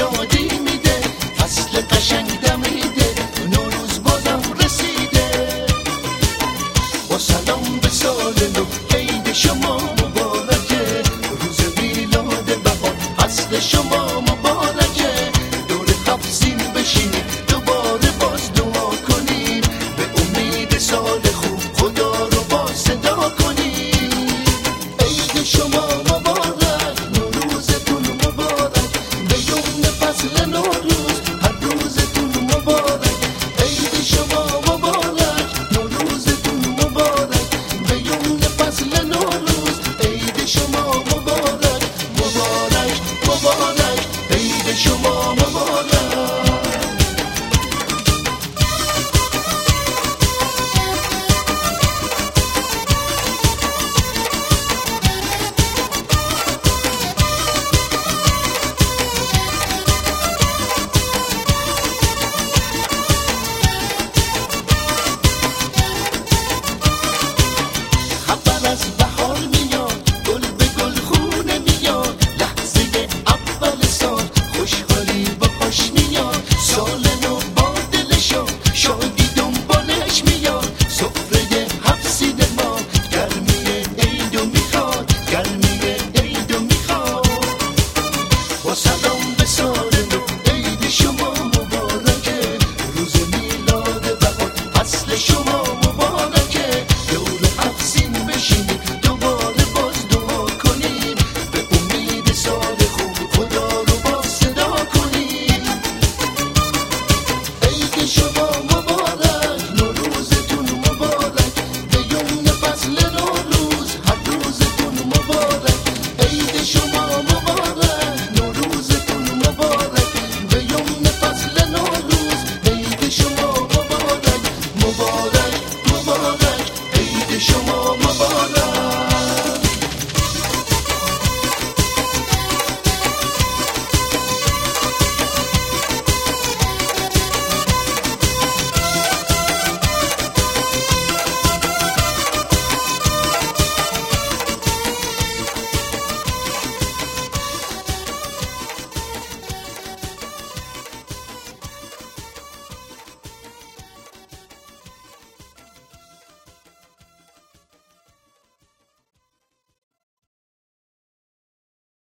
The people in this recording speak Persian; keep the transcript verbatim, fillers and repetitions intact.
شادی میده، فصل قشنگ دمیده، نوروز بازم رسیده. با سلام به سال نو، عید شما مبارکه، روز میلاد بهار فصل شما مبارکه. دور خفسین بشینیم دوباره باز دعا کنیم، به امید سال خوب خدا رو با صدا کنیم. عید شما مبارک، نوروزتون مبارک، به یمن فصل نوروز هر روزتون مبارک. عید شما مبارک، نوروزتون مبارک، به یمن فصل نوروز. عید شما مبارک، مبارک مبارک، عید شما مبارک. خبر از بهار میاد، گل به گل خونه میاد، لحظه اول سال خوشحالی